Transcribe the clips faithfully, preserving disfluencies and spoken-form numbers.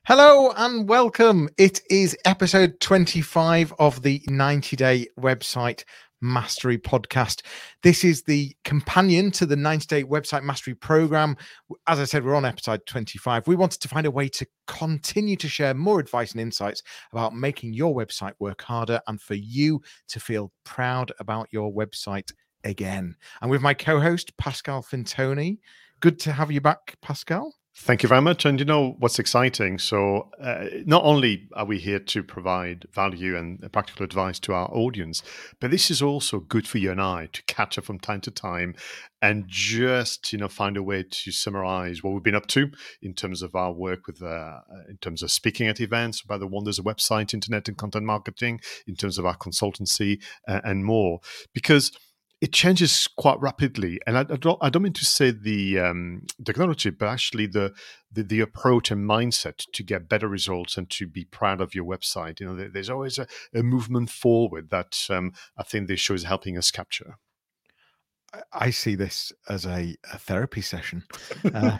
Hello and welcome. It is episode twenty-five of the ninety day Website Mastery Podcast. This is the companion to the ninety day Website Mastery Program. As I said, we're on episode twenty-five. We wanted to find a way to continue to share more advice and insights about making your website work harder and for you to feel proud about your website again. And with my co-host, Pascal Fintoni. Good to have you back, Pascal. Thank you very much. And you know what's exciting? So uh, not only are we here to provide value and practical advice to our audience, but this is also good for you and I to catch up from time to time and just, you know, find a way to summarize what we've been up to in terms of our work with, uh, in terms of speaking at events, about the wonders of website, internet and content marketing, in terms of our consultancy uh, and more. Because it changes quite rapidly, and I, I don't. I don't mean to say the um, technology, but actually the, the the approach and mindset to get better results and to be proud of your website. You know, there, there's always a, a movement forward that um, I think this show is helping us capture. I see this as a, a therapy session. Uh,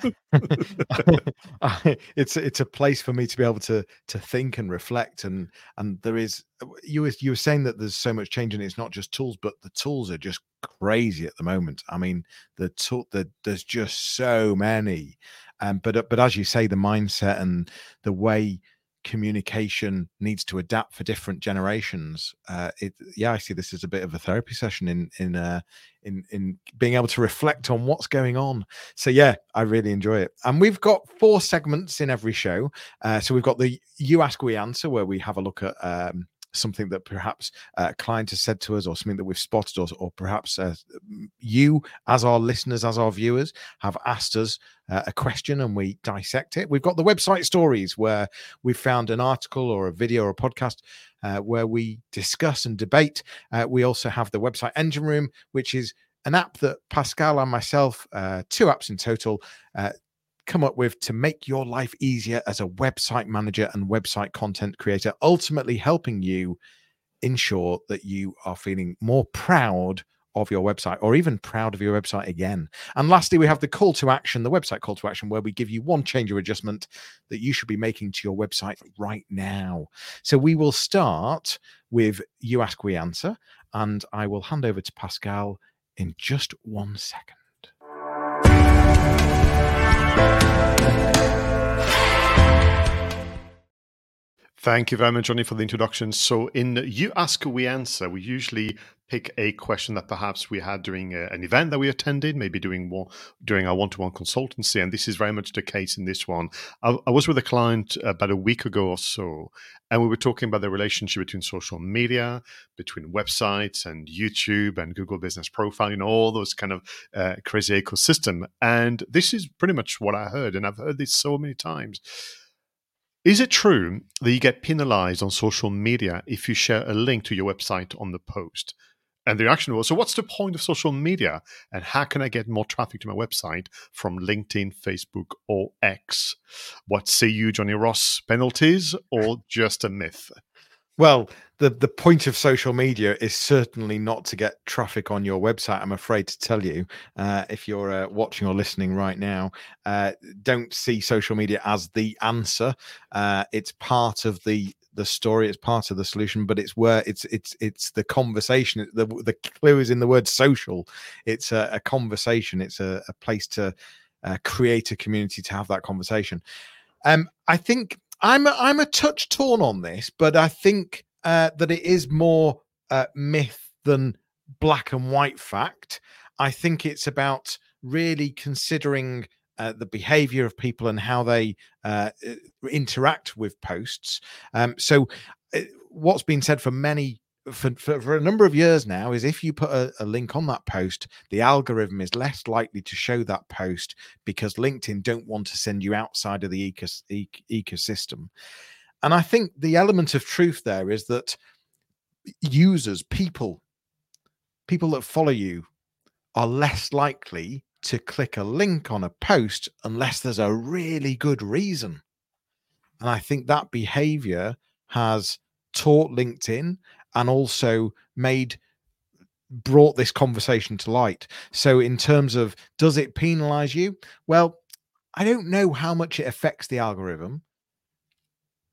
it's it's a place for me to be able to to think and reflect, and and there is you were you were saying that there's so much change, and it's not just tools, but the tools are just crazy at the moment. I mean, the tool the, there's just so many, um, but but as you say, the mindset and the way communication needs to adapt for different generations. Uh, it, yeah, I see this as a bit of a therapy session in in uh, in in being able to reflect on what's going on. So yeah, I really enjoy it. And we've got four segments in every show. Uh, so we've got the You Ask, We Answer, where we have a look at um, something that perhaps a client has said to us, or something that we've spotted, or, or perhaps uh, you as our listeners, as our viewers, have asked us uh, a question and we dissect it. We've got the Website Stories, where we've found an article or a video or a podcast uh, where we discuss and debate. Uh, we also have the Website Engine Room, which is an app that Pascal and myself, uh, two apps in total, uh, come up with to make your life easier as a website manager and website content creator, ultimately helping you ensure that you are feeling more proud of your website, or even proud of your website again. And lastly, we have the call to action, the website call to action, where we give you one change or adjustment that you should be making to your website right now. So we will start with You Ask, We Answer, and I will hand over to Pascal in just one second. Thank you very much, Johnny, for the introduction. So in You Ask, We Answer, we usually pick a question that perhaps we had during a, an event that we attended, maybe doing one, during our one-to-one consultancy, and this is very much the case in this one. I, I was with a client about a week ago or so, and we were talking about the relationship between social media, between websites and YouTube and Google Business Profile, you know, all those kind of uh, crazy ecosystem. And this is pretty much what I heard, and I've heard this so many times. Is it true that you get penalized on social media if you share a link to your website on the post? And the reaction was, so what's the point of social media? And how can I get more traffic to my website from LinkedIn, Facebook, or X? What say you, Johnny Ross? Penalties or just a myth? Well, the, the point of social media is certainly not to get traffic on your website, I'm afraid to tell you. Uh, if you're uh, watching or listening right now, uh, don't see social media as the answer. Uh, it's part of the the story, it's part of the solution, but it's where it's it's it's the conversation. The the clue is in the word social. It's a, a conversation. It's a, a place to uh, create a community to have that conversation. Um, I think I'm a, I'm a touch torn on this, but I think uh, that it is more uh, myth than black and white fact. I think it's about really considering uh, the behavior of people and how they uh, interact with posts. Um, so uh, what's been said for many For, for, for a number of years now is if you put a, a link on that post, the algorithm is less likely to show that post because LinkedIn don't want to send you outside of the ecos, ec, ecosystem. And I think the element of truth there is that users, people, people that follow you are less likely to click a link on a post unless there's a really good reason. And I think that behavior has taught LinkedIn and also made brought this conversation to light. So in terms of, does it penalize you? Well, I don't know how much it affects the algorithm.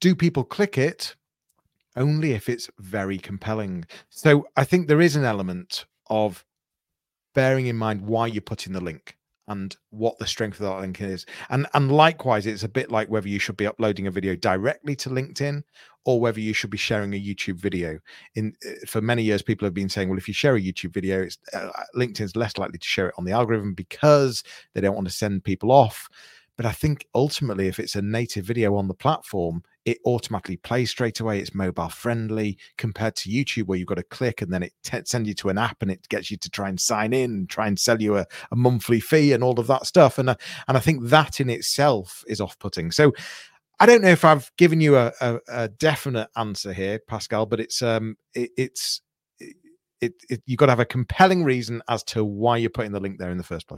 do people click it? Only if it's very compelling. So I think there is an element of bearing in mind why you're putting the link and what the strength of that link is. And and likewise, it's a bit like whether you should be uploading a video directly to LinkedIn or whether you should be sharing a YouTube video. In for many years, people have been saying, well, if you share a YouTube video, it's uh, LinkedIn's less likely to share it on the algorithm because they don't want to send people off. But I think ultimately, if it's a native video on the platform, it automatically plays straight away. It's mobile friendly compared to YouTube, where you've got to click and then it t- sends you to an app and it gets you to try and sign in and try and sell you a, a monthly fee and all of that stuff. And, uh, and I think that in itself is off-putting. So I don't know if I've given you a, a, a definite answer here, Pascal, but it's um it, it's it, it, it you've got to have a compelling reason as to why you're putting the link there in the first place.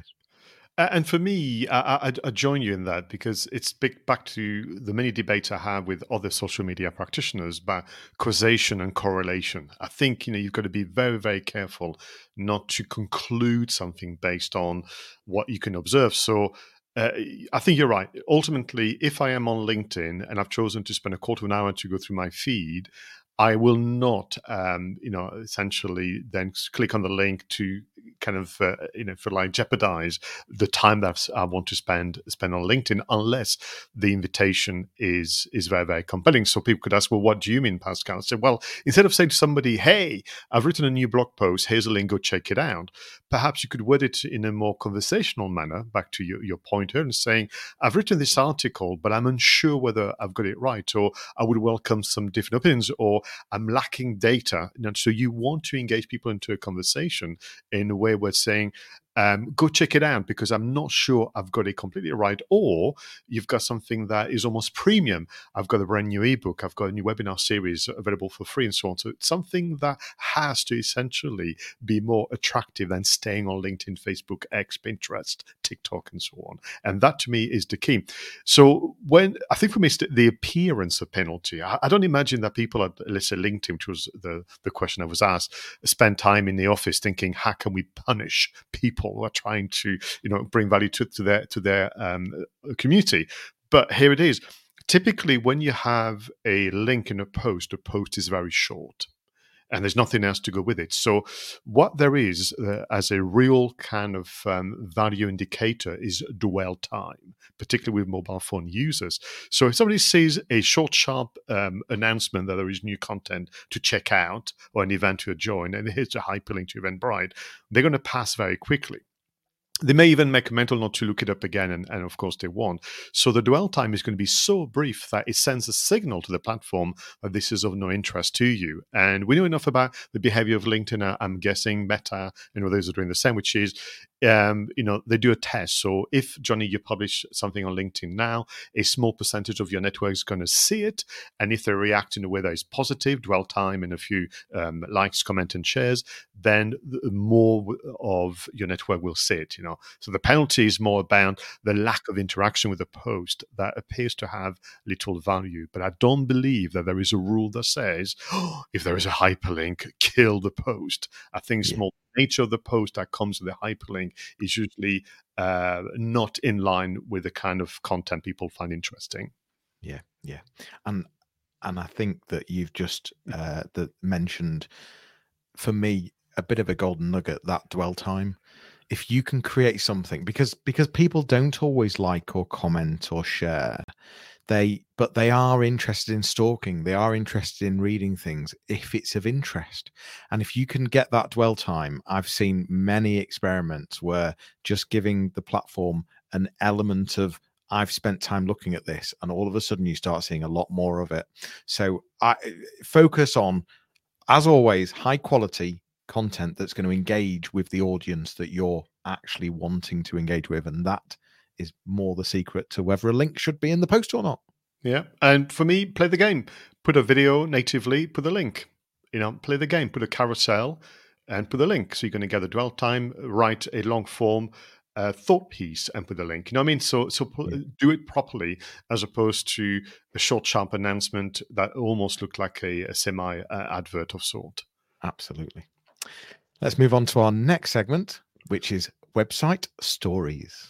And for me, I, I, I join you in that because it's big back to the many debates I have with other social media practitioners about causation and correlation. I think, you know, you've got to be very, very careful not to conclude something based on what you can observe. So uh, I think you're right. Ultimately, if I am on LinkedIn and I've chosen to spend a quarter of an hour to go through my feed, I will not, um, you know, essentially then click on the link to kind of, uh, you know, for like jeopardize the time that I want to spend spend on LinkedIn, unless the invitation is is very, very compelling. So people could ask, well, what do you mean, Pascal? I said, well, instead of saying to somebody, hey, I've written a new blog post, here's a link, go check it out. Perhaps you could word it in a more conversational manner, back to your, your point here, and saying, I've written this article, but I'm unsure whether I've got it right, or I would welcome some different opinions, or I'm lacking data. And so you want to engage people into a conversation in a way where it's saying, um, go check it out because I'm not sure I've got it completely right. Or you've got something that is almost premium. I've got a brand new ebook. I've got a new webinar series available for free and so on. So it's something that has to essentially be more attractive than staying on LinkedIn, Facebook, X, Pinterest, TikTok, and so on. And that to me is the key. So when I think for me, it's the appearance of penalty. I, I don't imagine that people at, let's say, LinkedIn, which was the, the question I was asked, spend time in the office thinking, how can we punish people who are trying to, you know, bring value to, to their to their um, community? But here it is. Typically, when you have a link in a post, the post is very short and there's nothing else to go with it. So what there is uh, as a real kind of um, value indicator is dwell time, particularly with mobile phone users. So if somebody sees a short, sharp um, announcement that there is new content to check out or an event to join, and here's a hyperlink to Eventbrite, they're going to pass very quickly. They may even make a mental note to look it up again, and, and of course they won't. So the dwell time is going to be so brief that it sends a signal to the platform that this is of no interest to you. And we know enough about the behavior of LinkedIn, I'm guessing Meta and others are doing the same, which is, um, you know, they do a test. So if, Johnny, you publish something on LinkedIn now, a small percentage of your network is going to see it. And if they react in a way that is positive, dwell time and a few um, likes, comment, and shares, then more of your network will see it. You know, so the penalty is more about the lack of interaction with the post that appears to have little value. But I don't believe that there is a rule that says, oh, if there is a hyperlink, kill the post. I think it's yeah. more the nature of the post that comes with the hyperlink is usually uh, not in line with the kind of content people find interesting. Yeah, yeah, and and I think that you've just uh, that mentioned for me a bit of a golden nugget, that dwell time. If you can create something, because because people don't always like or comment or share, they but they are interested in stalking, they are interested in reading things if it's of interest. And if you can get that dwell time, I've seen many experiments where just giving the platform an element of, I've spent time looking at this, and all of a sudden you start seeing a lot more of it. So I focus on, as always, high quality content that's going to engage with the audience that you're actually wanting to engage with, and that is more the secret to whether a link should be in the post or not. Yeah, and for me, play the game. Put a video natively, put a link. You know, play the game. Put a carousel and put a link. So you're going to get the dwell time. Write a long form uh, thought piece and put a link. You know what I mean? So so yeah. do it properly, as opposed to a short, sharp announcement that almost looked like a, a semi uh, advert of sort. Absolutely. Let's move on to our next segment, which is website stories.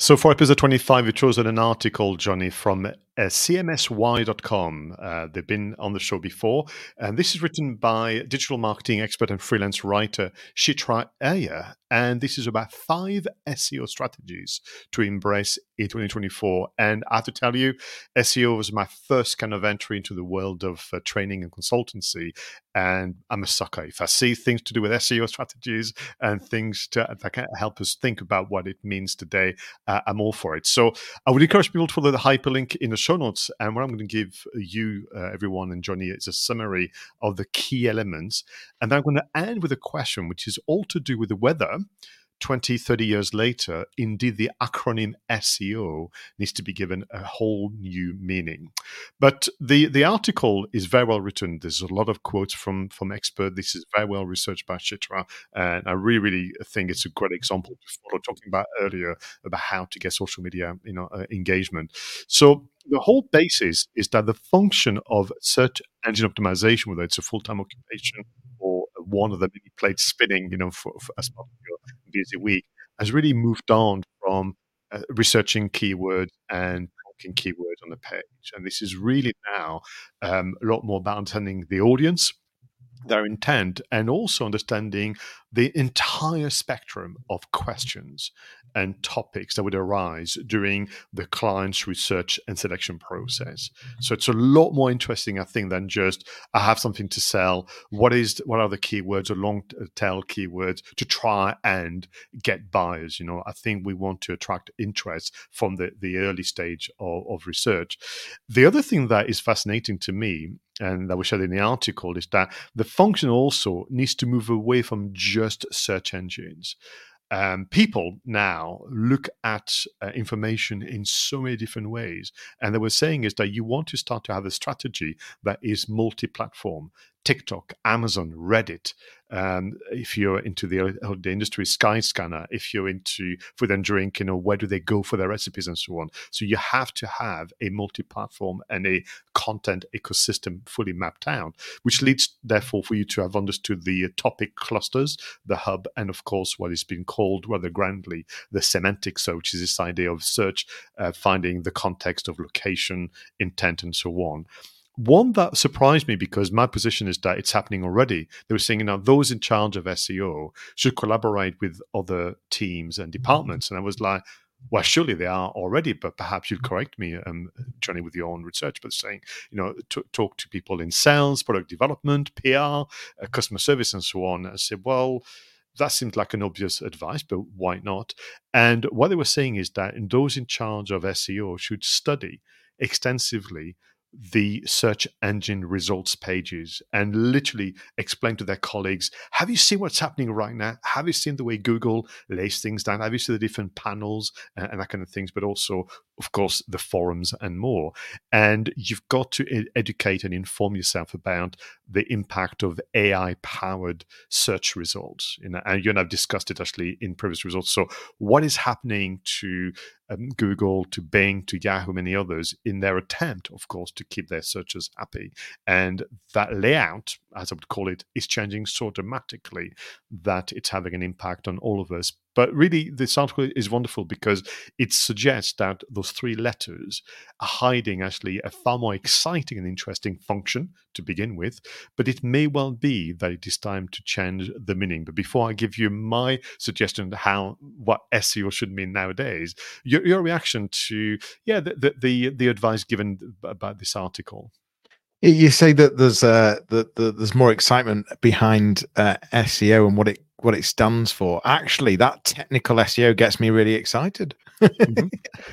So for episode twenty-five, we've chosen an article, Johnny, from uh, C M S Y dot com. Uh, they've been on the show before. And this is written by digital marketing expert and freelance writer Shitra Iyer. And this is about five S E O strategies to embrace in twenty twenty-four. And I have to tell you, S E O was my first kind of entry into the world of uh, training and consultancy. And I'm a sucker. If I see things to do with S E O strategies and things to, that can help us think about what it means today, uh, I'm all for it. So I would encourage people to follow the hyperlink in the show notes. And what I'm going to give you, uh, everyone, and Johnny, is a summary of the key elements. And then I'm going to end with a question, which is all to do with whether twenty, thirty years later, indeed, the acronym S E O needs to be given a whole new meaning. But the, the article is very well written. There's a lot of quotes from, from experts. This is very well researched by Shitra. And I really, really think it's a great example to follow, talking about earlier about how to get social media, you know, uh, engagement. So the whole basis is that the function of search engine optimization, whether it's a full-time occupation or one of the many plates spinning, you know, for, for as part of your busy week, has really moved on from uh, researching keywords and talking keywords on the page. And this is really now um, a lot more about understanding the audience, their intent, and also understanding the entire spectrum of questions and topics that would arise during the client's research and selection process. So it's a lot more interesting, I think, than just I have something to sell. What is what are the keywords or long tail keywords to try and get buyers? You know, I think we want to attract interest from the, the early stage of, of research. The other thing that is fascinating to me, and that we showed in the article, is that the function also needs to move away from just search engines. Um, people now look at uh, information in so many different ways. And they were saying is that you want to start to have a strategy that is multi-platform. TikTok, Amazon, Reddit. Um, if you're into the, uh, the industry, Skyscanner. If you're into food and drink, you know, where do they go for their recipes and so on. So you have to have a multi-platform and a content ecosystem fully mapped out, which leads, therefore, for you to have understood the topic clusters, the hub, and of course, what is being called rather grandly the semantic search, which is this idea of search, uh, finding the context of location, intent, and so on. One that surprised me, because my position is that it's happening already. They were saying, you know, those in charge of S E O should collaborate with other teams and departments. And I was like, well, surely they are already, but perhaps you'll correct me, um, Johnny, with your own research, but saying, you know, t- talk to people in sales, product development, P R, uh, customer service, and so on. I said, well, that seemed like an obvious advice, but why not? And what they were saying is that those in charge of S E O should study extensively the search engine results pages and literally explain to their colleagues, have you seen what's happening right now? Have you seen the way Google lays things down? Have you seen the different panels and, and that kind of things, but also, of course, the forums and more. And you've got to ed- educate and inform yourself about the impact of A I-powered search results. You know, and you and I've discussed it actually in previous results. So what is happening to um, Google, to Bing, to Yahoo, many others, in their attempt, of course, to keep their searchers happy? And that layout, as I would call it, is changing so dramatically that it's having an impact on all of us. But really, this article is wonderful because it suggests that those three letters are hiding actually a far more exciting and interesting function to begin with. But it may well be that it is time to change the meaning. But before I give you my suggestion of how what S E O should mean nowadays, your, your reaction to yeah the, the the the advice given about this article. You say that there's uh, that the, there's more excitement behind uh, S E O and what it what it stands for. Actually, that technical S E O gets me really excited. Mm-hmm.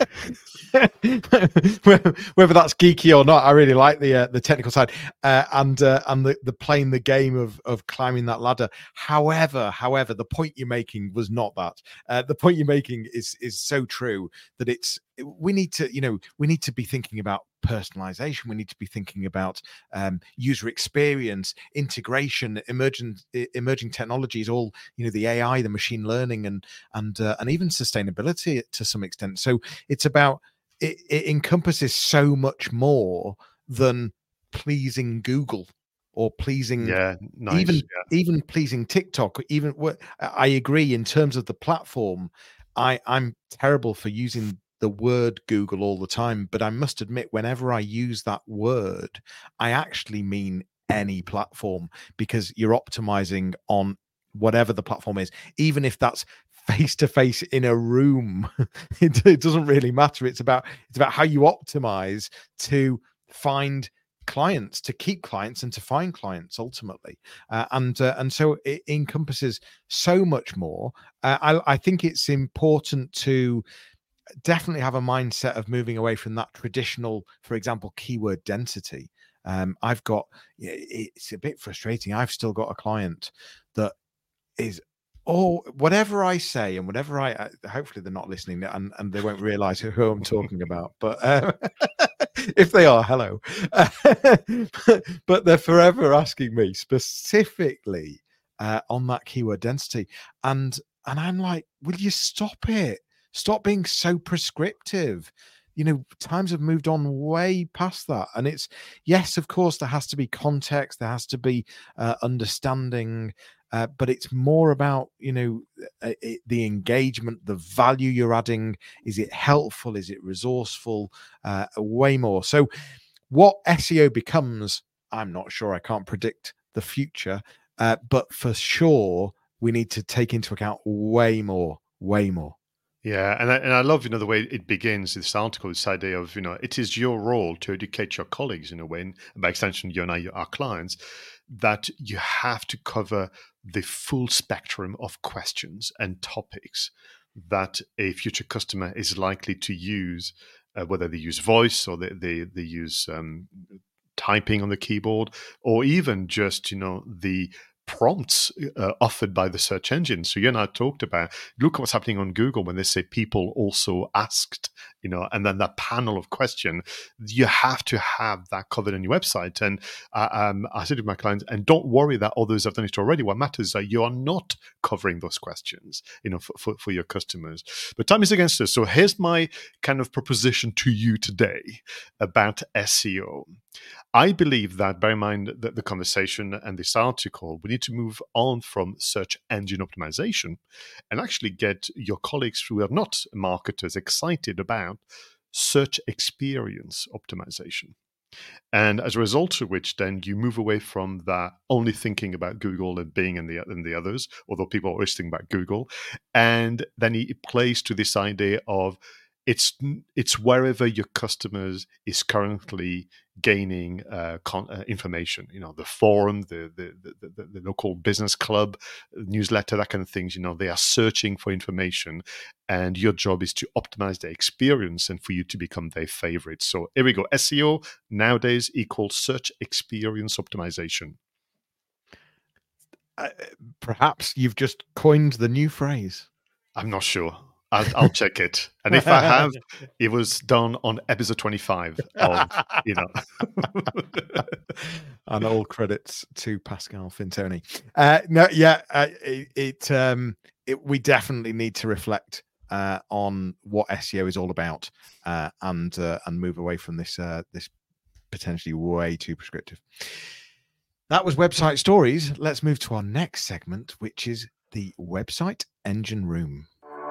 Whether that's geeky or not, I really like the uh, the technical side uh, and uh, and the, the playing the game of of climbing that ladder. However, however, the point you're making was not that. Uh, the point you're making is is so true that it's we need to you know we need to be thinking about personalization. We need to be thinking about um, user experience, integration, emerging emerging technologies, all you know, the A I, the machine learning, and and uh, and even sustainability to some extent. So it's about it, it encompasses so much more than pleasing Google or pleasing yeah, nice. even yeah. even pleasing TikTok. Even I agree in terms of the platform. I, I'm terrible for using the word Google all the time, but I must admit, whenever I use that word, I actually mean any platform, because you're optimizing on whatever the platform is, even if that's face to face in a room. it, it doesn't really matter. It's about it's about how you optimize to find clients, to keep clients, and to find clients ultimately. Uh, and uh, and so it encompasses so much more. Uh, I, I think it's important to definitely have a mindset of moving away from that traditional, for example, keyword density. Um, I've got, it's a bit frustrating. I've still got a client that is, oh, whatever I say and whatever I, uh, hopefully they're not listening, and, and they won't realize who, who I'm talking about. But uh, if they are, hello. But they're forever asking me specifically uh, on that keyword density. And, and I'm like, will you stop it? Stop being so prescriptive. You know, times have moved on way past that. And it's, yes, of course, there has to be context, there has to be uh, understanding, uh, but it's more about, you know, uh, it, the engagement, the value you're adding. Is it helpful? Is it resourceful? Uh, way more. So what S E O becomes, I'm not sure. I can't predict the future, uh, but for sure, we need to take into account way more, way more. Yeah, and I, and I love, you know, the way it begins, this article, this idea of, you know, it is your role to educate your colleagues in a way, and by extension, you and I, our clients, that you have to cover the full spectrum of questions and topics that a future customer is likely to use, uh, whether they use voice or they, they, they use um, typing on the keyboard, or even just, you know, the prompts uh, offered by the search engine. So you and I talked about, look what's happening on Google when they say people also asked, you know, and then that panel of question, you have to have that covered on your website. And uh, um, I said to my clients, and don't worry that others have done it already. What matters is that you are not covering those questions, you know, for, for, for your customers. But time is against us. So here's my kind of proposition to you today about S E O. I believe that, bear in mind that the conversation and this article, we need to move on from search engine optimization and actually get your colleagues who are not marketers excited about search experience optimization. And as a result of which, then you move away from that only thinking about Google and Bing and the and the others, although people are always thinking about Google, and then it plays to this idea of it's it's wherever your customers is currently gaining uh, con- uh, information. You know, the forum, the the, the the the local business club, newsletter, that kind of things. You know, they are searching for information, and your job is to optimize their experience and for you to become their favorite. So here we go. S E O nowadays equals search experience optimization. Uh, perhaps you've just coined the new phrase. I'm not sure. I'll, I'll check it. And if I have, it was done on episode twenty-five of, you know. And all credits to Pascal Fintoni. Uh, no, yeah, uh, it, it, um, it, we definitely need to reflect uh, on what S E O is all about, uh, and uh, and move away from this uh, this potentially way too prescriptive. That was Website Stories. Let's move to our next segment, which is the Website Engine Room.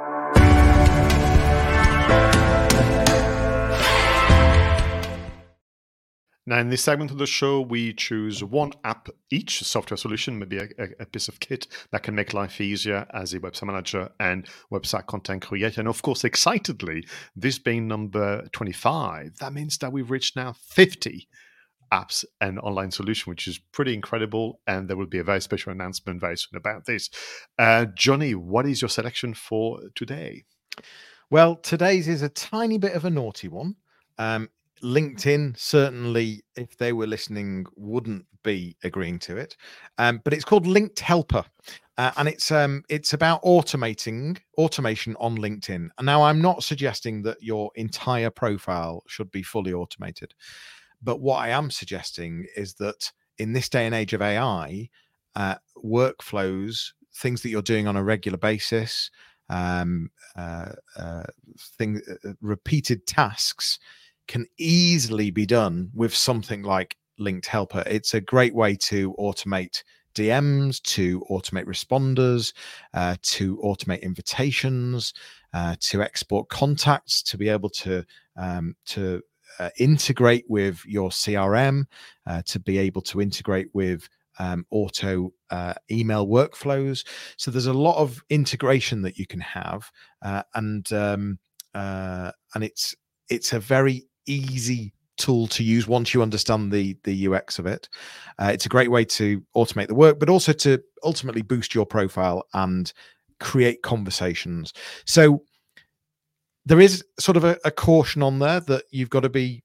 Now, in this segment of the show, we choose one app each, a software solution, maybe a, a, a piece of kit that can make life easier as a website manager and website content creator. And of course, excitedly, this being number twenty-five, that means that we've reached now fifty apps and online solution, which is pretty incredible. And there will be a very special announcement very soon about this. Uh, Johnny, what is your selection for today? Well, today's is a tiny bit of a naughty one. Um, LinkedIn, certainly, if they were listening, wouldn't be agreeing to it. Um, but it's called Linked Helper. Uh, and it's um, it's about automating automation on LinkedIn. And now I'm not suggesting that your entire profile should be fully automated. But what I am suggesting is that in this day and age of A I, uh, workflows, things that you're doing on a regular basis, um, uh, uh, thing, uh, repeated tasks can easily be done with something like Linked Helper. It's a great way to automate D Ms, to automate responders, uh, to automate invitations, uh, to export contacts, to be able to um, to uh, integrate with your C R M, uh, to be able to integrate with um, auto uh, email workflows. So there's a lot of integration that you can have, uh, and um, uh, and it's it's a very easy tool to use once you understand the the U X of it. Uh, it's a great way to automate the work, but also to ultimately boost your profile and create conversations. So there is sort of a, a caution on there that you've got to be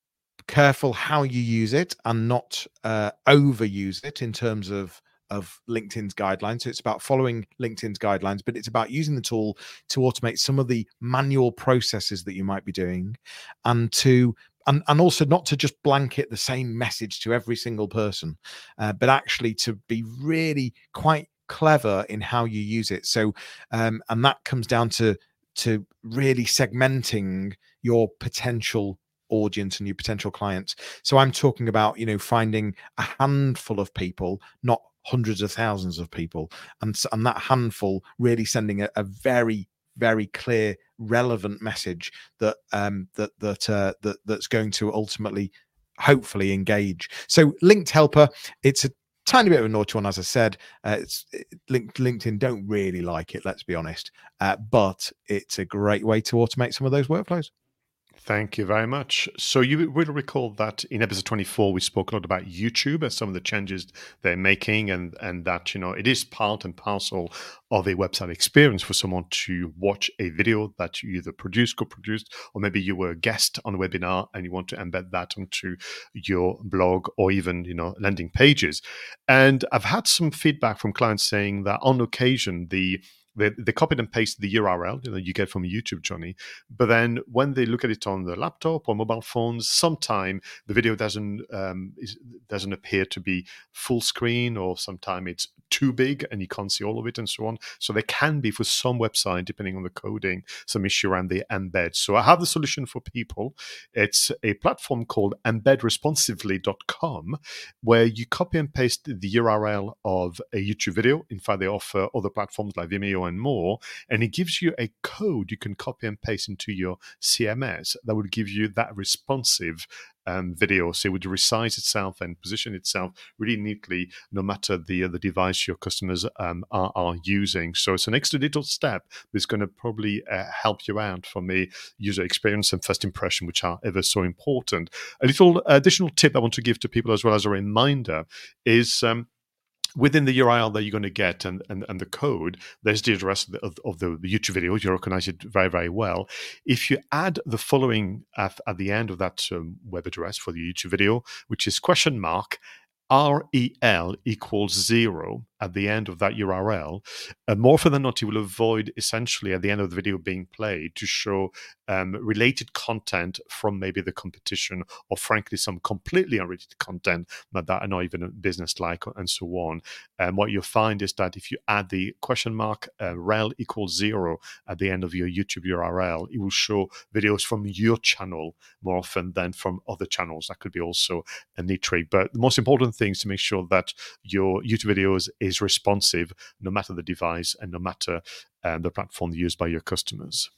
careful how you use it and not uh, overuse it in terms of of LinkedIn's guidelines. So it's about following LinkedIn's guidelines, but it's about using the tool to automate some of the manual processes that you might be doing, and to and, and also not to just blanket the same message to every single person, uh, but actually to be really quite clever in how you use it. So um, and that comes down to to really segmenting your potential audience and your potential clients. So I'm talking about, you know, finding a handful of people, not hundreds of thousands of people, and and that handful really sending a, a very very clear, relevant message that um that that uh, that that's going to ultimately, hopefully, engage. So Linked Helper, it's a tiny bit of a naughty one, as I said. Uh, it's it, Link, LinkedIn don't really like it, let's be honest, uh, but it's a great way to automate some of those workflows. Thank you very much. So you will recall that in episode twenty-four, we spoke a lot about YouTube and some of the changes they're making, and, and that, you know, it is part and parcel of a website experience for someone to watch a video that you either produced, co-produced, or maybe you were a guest on a webinar and you want to embed that onto your blog or even, you know, landing pages. And I've had some feedback from clients saying that on occasion, the They, they copied and pasted the U R L you, know, you get from YouTube, Johnny. But then when they look at it on the laptop or mobile phones, sometime the video doesn't um, is, doesn't appear to be full screen, or sometime it's too big and you can't see all of it, and so on. So there can be, for some website, depending on the coding, some issue around the embed. So I have the solution for people. It's a platform called embed responsively dot com, where you copy and paste the U R L of a YouTube video. In fact, they offer other platforms like Vimeo and more, and it gives you a code you can copy and paste into your C M S that would give you that responsive um, video. So it would resize itself and position itself really neatly, no matter the uh, the device your customers um, are, are using. So it's an extra little step that's going to probably uh, help you out from a user experience and first impression, which are ever so important. A little additional tip I want to give to people as well as a reminder is um, within the U R L that you're going to get and, and, and the code, there's the address of the, of, of the YouTube video. You recognize it very, very well. If you add the following at, at the end of that um, web address for the YouTube video, which is question mark R E L equals zero at the end of that U R L, uh, more often than not, you will avoid essentially at the end of the video being played to show um, related content from maybe the competition, or frankly, some completely unrelated content that are not even business-like, and so on. And what you'll find is that if you add the question mark uh, rel equals zero at the end of your YouTube U R L, it will show videos from your channel more often than from other channels. That could be also a neat trick. But the most important thing is to make sure that your YouTube videos is responsive, no matter the device and no matter um, the platform used by your customers.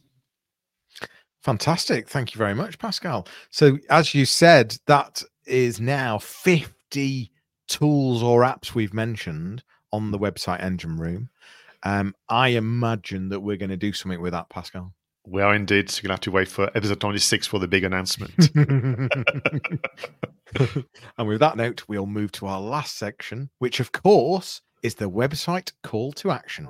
Fantastic. Thank you very much, Pascal. So as you said, that is now fifty tools or apps we've mentioned on the Website Engine Room. Um, I imagine that we're going to do something with that, Pascal. We are indeed. So you're going to have to wait for episode twenty-six for the big announcement. And with that note, we'll move to our last section, which, of course, is the website call to action.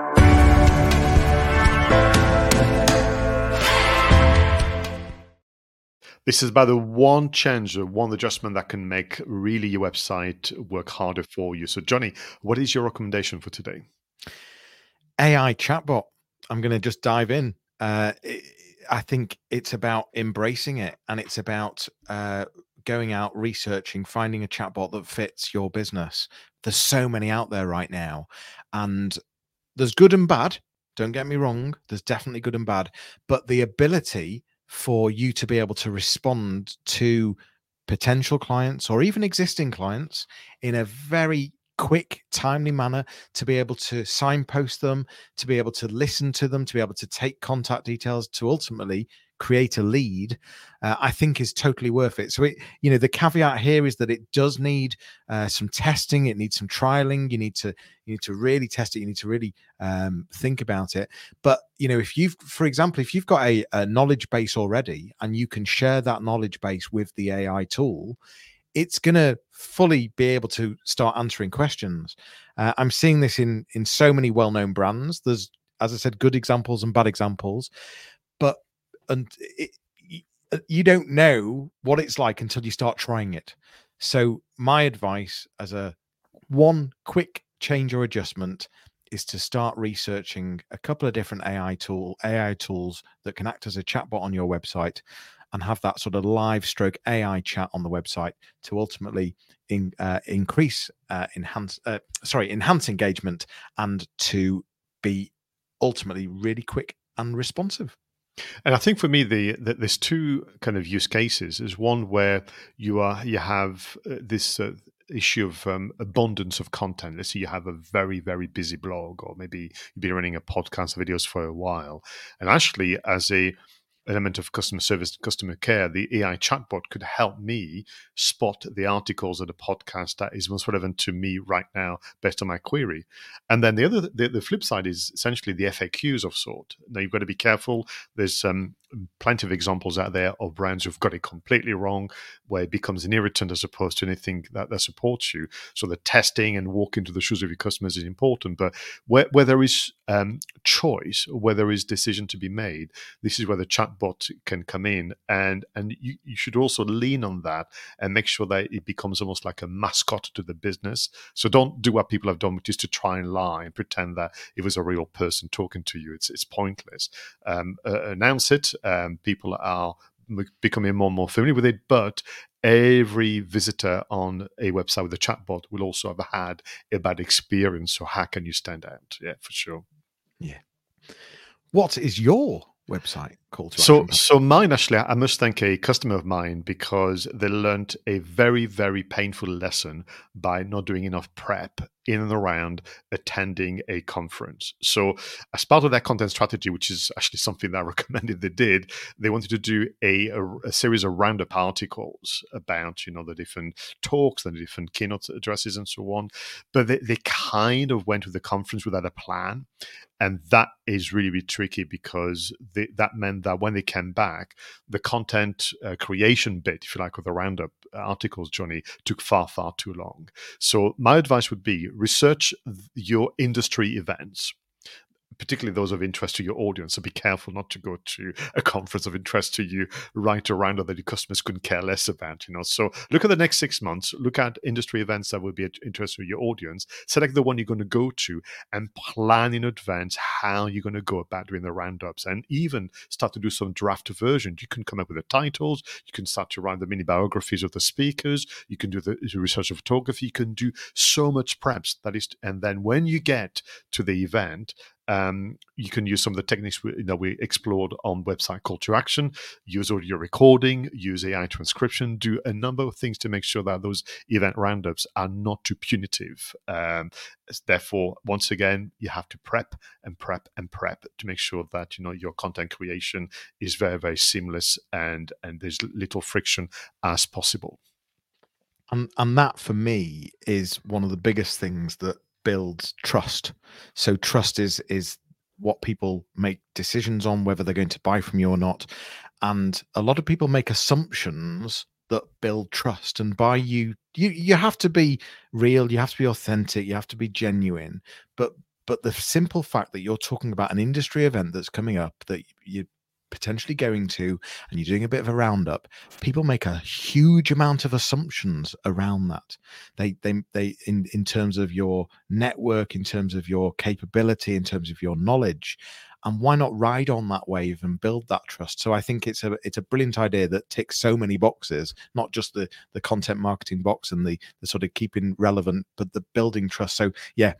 This is about the one change, or one adjustment that can make really your website work harder for you. So, Johnny, what is your recommendation for today? A I chatbot. I'm going to just dive in. Uh, I think it's about embracing it, and it's about uh, going out, researching, finding a chatbot that fits your business. There's so many out there right now, and there's good and bad. Don't get me wrong. There's definitely good and bad, but the ability for you to be able to respond to potential clients or even existing clients in a very quick, timely manner, to be able to signpost them, to be able to listen to them, to be able to take contact details, to ultimately create a lead, uh, I think is totally worth it. So, it, you know, the caveat here is that it does need uh, some testing. It needs some trialing. You need to you need to really test it. You need to really um, think about it. But, you know, if you've, for example, if you've got a, a knowledge base already and you can share that knowledge base with the A I tool, it's going to fully be able to start answering questions. Uh, I'm seeing this in in so many well-known brands. There's, as I said, good examples and bad examples, but and it, you don't know what it's like until you start trying it. So my advice as a one quick change or adjustment is to start researching a couple of different A I tool A I tools that can act as a chatbot on your website, and have that sort of live stroke A I chat on the website to ultimately in, uh, increase, uh, enhance, uh, sorry, enhance engagement, and to be ultimately really quick and responsive. And I think for me, the, the there's two kind of use cases. There's one where you are you have uh, this uh, issue of um, abundance of content. Let's say you have a very very busy blog, or maybe you've been running a podcast videos for a while, and actually as a element of customer service, customer care, the A I chatbot could help me spot the articles or the podcast that is most relevant to me right now based on my query. And then the other, the, the flip side is essentially the F A Qs of sort. Now you've got to be careful. There's um, plenty of examples out there of brands who've got it completely wrong, where it becomes an irritant as opposed to anything that, that supports you. So the testing and walk into the shoes of your customers is important. But where, where there is um, choice, where there is decision to be made, this is where the chatbot can come in, and and you, you should also lean on that and make sure that it becomes almost like a mascot to the business. So don't do what people have done, which is to try and lie and pretend that it was a real person talking to you. It's it's pointless. Um, uh, announce it. Um, people are becoming more and more familiar with it, but every visitor on a website with a chatbot will also have had a bad experience. So how can you stand out? Yeah, for sure. Yeah. What is your website call to so action? So mine, actually, I must thank a customer of mine because they learned a very, very painful lesson by not doing enough prep in and around attending a conference. So as part of their content strategy, which is actually something that I recommended they did, they wanted to do a, a, a series of roundup articles about, you know, the different talks and the different keynote addresses and so on. But they, they kind of went to the conference without a plan. And that is really, really tricky because they, that meant that when they came back, the content uh, creation bit, if you like, of the roundup articles, Johnny, took far, far too long. So my advice would be research your industry events, particularly those of interest to your audience. So be careful not to go to a conference of interest to you, write around that your customers couldn't care less about, you know. So look at the next six months, look at industry events that will be of interest to your audience, select the one you're going to go to, and plan in advance how you're going to go about doing the roundups, and even start to do some draft versions. You can come up with the titles, you can start to write the mini biographies of the speakers, you can do the research of photography, you can do so much preps that is, and then when you get to the event, Um, you can use some of the techniques we, you know, we explored on website call to action, use audio recording, use A I transcription, do a number of things to make sure that those event roundups are not too punitive. Um, therefore, once again, you have to prep and prep and prep to make sure that, you know, your content creation is very, very seamless and, and there's little friction as possible. And, and that for me is one of the biggest things that builds trust. So trust is is what people make decisions on, whether they're going to buy from you or not. And a lot of people make assumptions that build trust. And by you, you you have to be real, you have to be authentic, you have to be genuine. But but the simple fact that you're talking about an industry event that's coming up that you potentially going to, and you're doing a bit of a roundup, people make a huge amount of assumptions around that. They, they, they, in, in terms of your network, in terms of your capability, in terms of your knowledge, and why not ride on that wave and build that trust? So I think it's a, it's a brilliant idea that ticks so many boxes, not just the, the content marketing box and the, the sort of keeping relevant, but the building trust. So yeah,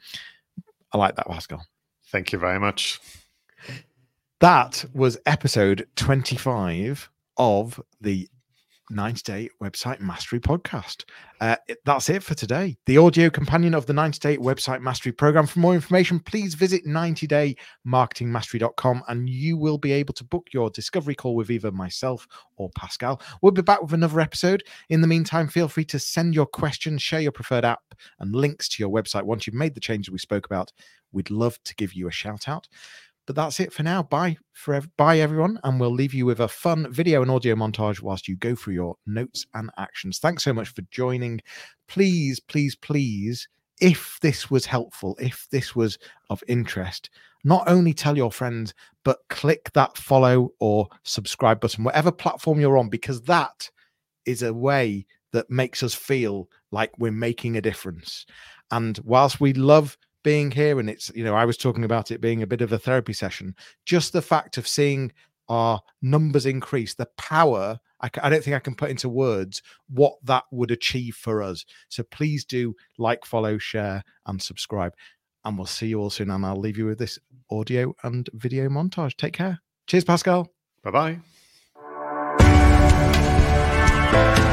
I like that, Pascal. Thank you very much. That was episode twenty-five of the ninety day Website Mastery Podcast. Uh, that's it for today. The audio companion of the ninety day Website Mastery Program. For more information, please visit ninety day marketing mastery dot com and you will be able to book your discovery call with either myself or Pascal. We'll be back with another episode. In the meantime, feel free to send your questions, share your preferred app and links to your website. Once you've made the changes we spoke about, we'd love to give you a shout out. But that's it for now. Bye for ev- bye everyone, and we'll leave you with a fun video and audio montage whilst you go through your notes and actions. Thanks so much for joining. Please, please, please, if this was helpful, if this was of interest, not only tell your friends, but click that follow or subscribe button, whatever platform you're on, because that is a way that makes us feel like we're making a difference. And whilst we love being here, and it's, you know, I was talking about it being a bit of a therapy session, just the fact of seeing our numbers increase, the power, I, I don't think I can put into words what that would achieve for us. So please do like, follow, share, and subscribe. And we'll see you all soon. And I'll leave you with this audio and video montage. Take care. Cheers, Pascal. Bye-bye.